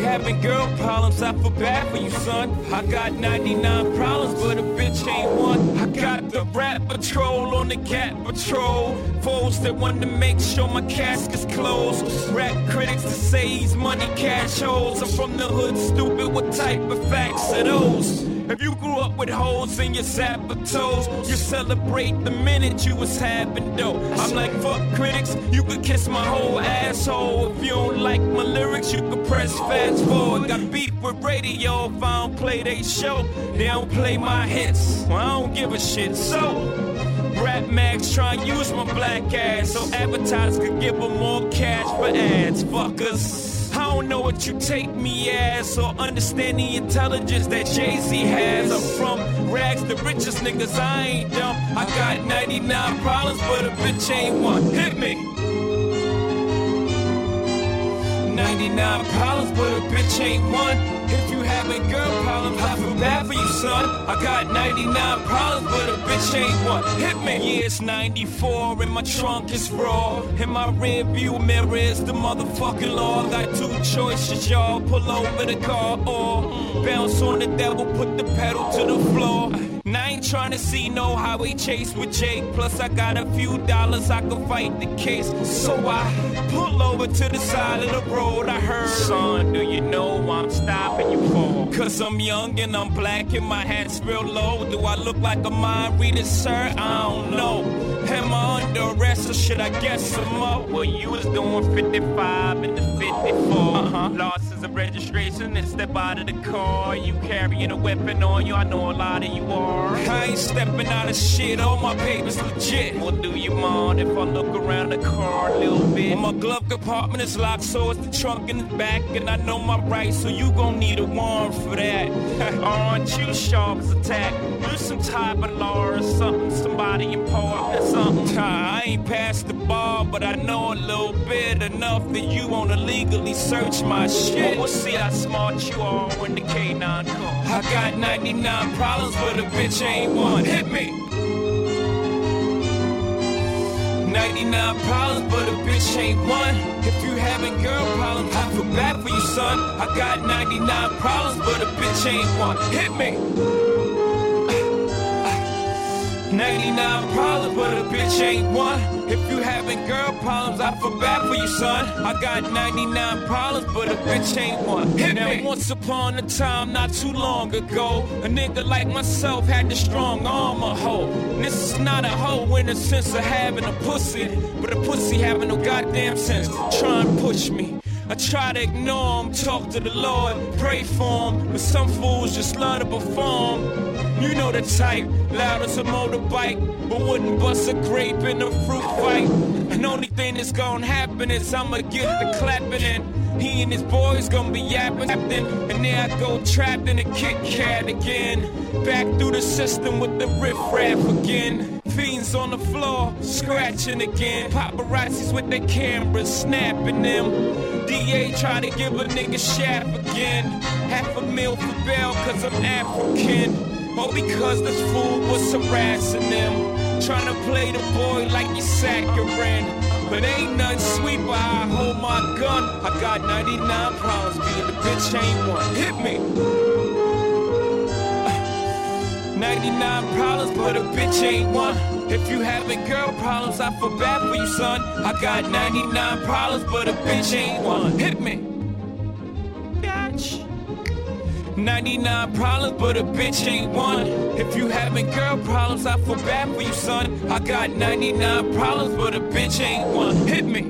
having girl problems, I feel bad for you, son. I got 99 problems, but a bitch ain't one. I got the rap patrol on the cat patrol. Foes that want to make sure my casket's closed. Rap critics to say he's money cash holes. I'm from the hood, stupid, what type of facts are those? If you grew up with holes in your zapper toes, you celebrate the minute you was having dough. I'm like, fuck critics, you could kiss my whole asshole. If you don't like my lyrics, you could press fast forward. Got beef with radio if I don't play they show. They don't play my hits, well, I don't give a shit. So, Rap Max try and use my black ass so advertisers could give them more cash for ads, fuckers. I don't know what you take me as or understand the intelligence that Jay-Z has. I'm from rags, the richest niggas, I ain't dumb. I got 99 problems, but a bitch ain't one. Hit me. 99 problems, but a bitch ain't one. If you having girl problems, I feel bad for you, son. I got 99 problems, but a bitch ain't one. Hit me. Yeah, it's 94 and my trunk is raw. In my rear view mirror is the motherfucking law. Got two choices, y'all. Pull over the car or bounce on the devil, put the pedal to the floor. And I ain't trying to see no highway chase with Jake. Plus I got a few dollars, I can fight the case. So I pull over to the side of the road. I heard, son, do you know I'm stopping you for? Cause I'm young and I'm black and my hat's real low. Do I look like a mind reader, sir? I don't know. Am I under arrest or should I guess some more? Well, you was doing 55 and the 54. Losses of registration and step out of the car. You carrying a weapon on you, I know a lot of you are. I ain't stepping out of shit, all my papers legit. Well, do you mind if I look around the car a little bit? Well, my glove compartment is locked, so is the trunk in the back. And I know my rights, so you gon' need a warrant for that. Aren't you sharp as a tack? Do some type of law or something, somebody important or something. I ain't past the bar, but I know a little bit enough that you wanna legally search my shit. Well, we'll see how smart you are when the K9 comes. I got 99 problems, but a bitch ain't one. Hit me. 99 problems, but a bitch ain't one. If you having girl problems, I feel bad for you, son. I got 99 problems, but a bitch ain't one. Hit me. 99 problems, but a bitch ain't one. If you having girl problems, I feel bad for you, son. I got 99 problems, but a bitch ain't one. Hit now, me. Once upon a time, not too long ago, a nigga like myself had the strong arm of hoe. And this is not a hoe in the sense of having a pussy, but a pussy having no goddamn sense. Try and push me. I try to ignore him, talk to the Lord, pray for him, but some fools just love to perform. You know the type, loud as a motorbike, but wouldn't bust a grape in a fruit fight. And only thing that's gonna happen is I'ma get the clapping and he and his boys gonna be yapping. And there I go trapped in a Kit Kat again. Back through the system with the riff-raff again. Fiends on the floor, scratching again. Paparazzis with their cameras, snapping them. DA try to give a nigga shaft again. $500,000 for bail cause I'm African. Or because this fool was harassing them. Trying to play the boy like you saccharine. But ain't nothing sweet but I hold my gun. I got 99 problems, being the bitch ain't one. Hit me. 99 problems, but a bitch ain't one. If you having girl problems, I feel bad for you, son. I got 99 problems, but a bitch ain't one. Hit me. Bitch. 99 problems, but a bitch ain't one. If you having girl problems, I feel bad for you, son. I got 99 problems, but a bitch ain't one. Hit me.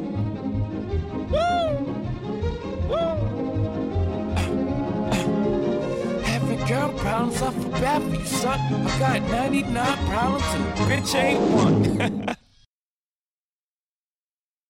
Having girl problems, I feel bad for you, son. I got 99 problems, and a bitch ain't one.